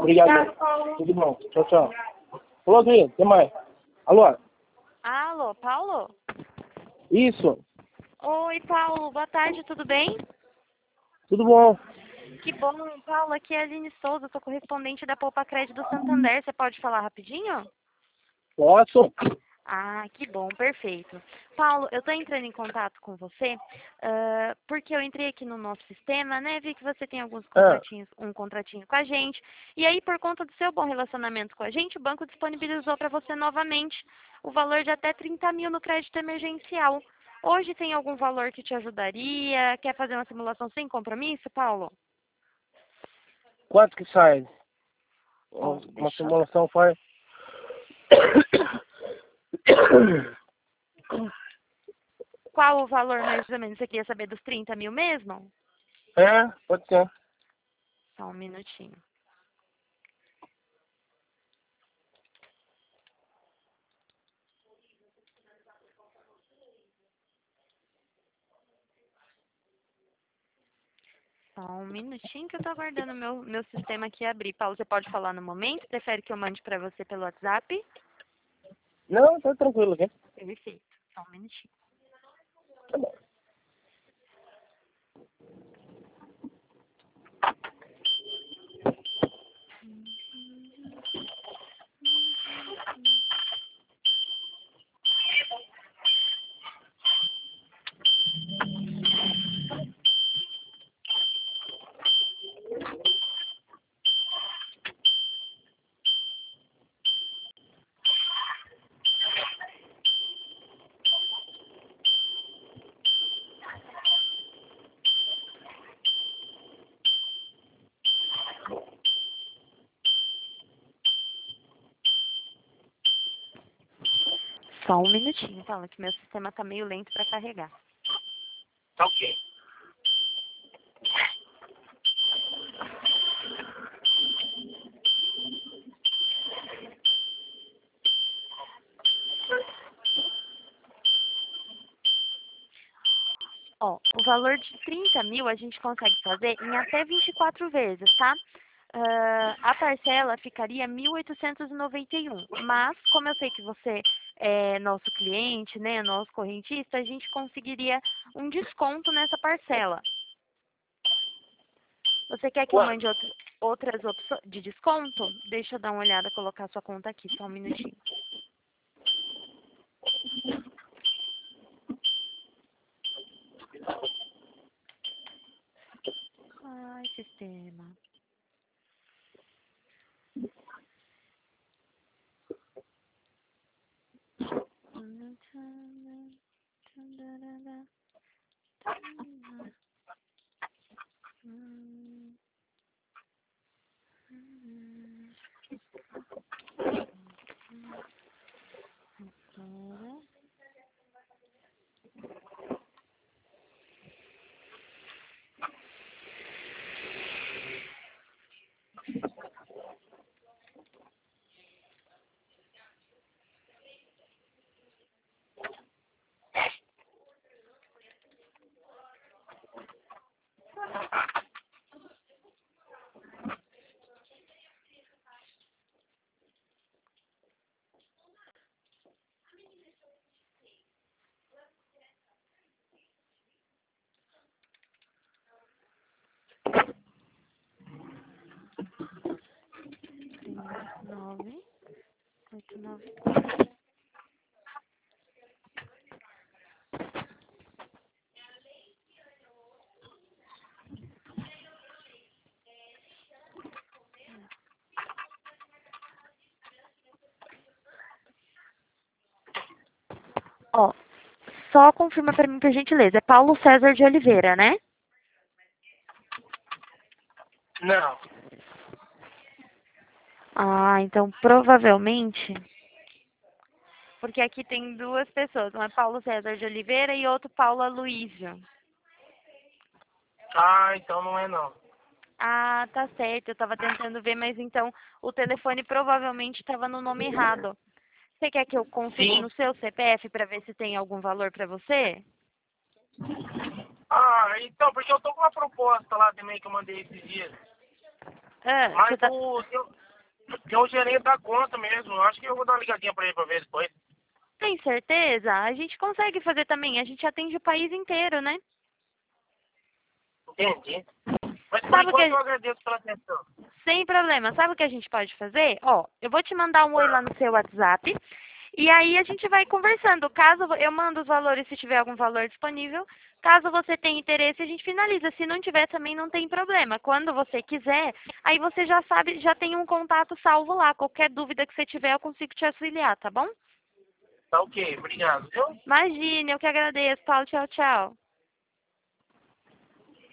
Obrigado. Tudo bom. Tchau, tchau. Falou, Adriano. Até mais. Alô? Alô, Paulo? Isso. Oi, Paulo. Boa tarde, tudo bem? Tudo bom. Que bom, Paulo. Aqui é a Aline Souza, sou correspondente da Poupa Crédito do Santander. Você pode falar rapidinho? Posso? Ah, que bom, perfeito. Paulo, eu estou entrando em contato com você porque eu entrei aqui no nosso sistema, né? Vi que você tem alguns contratinhos, um contratinho com a gente. E aí, por conta do seu bom relacionamento com a gente, o banco disponibilizou para você novamente o valor de até 30 mil no crédito emergencial. Hoje tem algum valor que te ajudaria? Quer fazer uma simulação sem compromisso, Paulo? Quanto que sai? Bom, Uma deixa eu... simulação faz... Qual o valor mais ou menos? Você queria saber dos 30 mil mesmo? É, pode ser. Só um minutinho. Só um minutinho que eu tô aguardando meu sistema aqui abrir. Paulo, você pode falar no momento? Prefere que eu mande para você pelo WhatsApp? Não, tá tranquilo aqui. Perfeito. Só um minutinho. Tá bom. Só um minutinho, Paulo, que meu sistema tá meio lento para carregar. Tá ok. Ó, o valor de 30 mil a gente consegue fazer em até 24 vezes, tá? A parcela ficaria 1.891. Mas, como eu sei que você é nosso cliente, né, nosso correntista, a gente conseguiria um desconto nessa parcela. Você quer que eu Quanto? mande outras opções de desconto? Deixa eu dar uma olhada, colocar a sua conta aqui, só um minutinho. Ai, sistema. Nove, oito, nove. Ó, só confirma pra mim, por gentileza. É Paulo César de Oliveira, né? Não. Ah, então provavelmente. Porque aqui tem duas pessoas. Um é Paulo César de Oliveira e outro Paulo Aloysio. Ah, então não é não. Ah, tá certo. Eu tava tentando ver, mas então o telefone provavelmente estava no nome errado. Você quer que eu consulte Sim. no seu CPF para ver se tem algum valor para você? Ah, então, porque eu tô com uma proposta lá também que eu mandei esses dias. Mas você tá... tem o gerente da conta mesmo. Acho que eu vou dar uma ligadinha pra ele pra ver depois. Tem certeza? A gente consegue fazer também. A gente atende o país inteiro, né? Entendi. Mas por Sabe o que enquanto eu agradeço pela atenção. Sem problema. Sabe o que a gente pode fazer? Ó, eu vou te mandar um oi lá no seu WhatsApp. E aí a gente vai conversando. Caso eu mando os valores se tiver algum valor disponível. Caso você tenha interesse, a gente finaliza. Se não tiver também não tem problema. Quando você quiser, aí você já sabe, já tem um contato salvo lá. Qualquer dúvida que você tiver, eu consigo te auxiliar, tá bom? Tá ok, obrigado, viu? Imagine, eu que agradeço, Paulo. Tchau, tchau.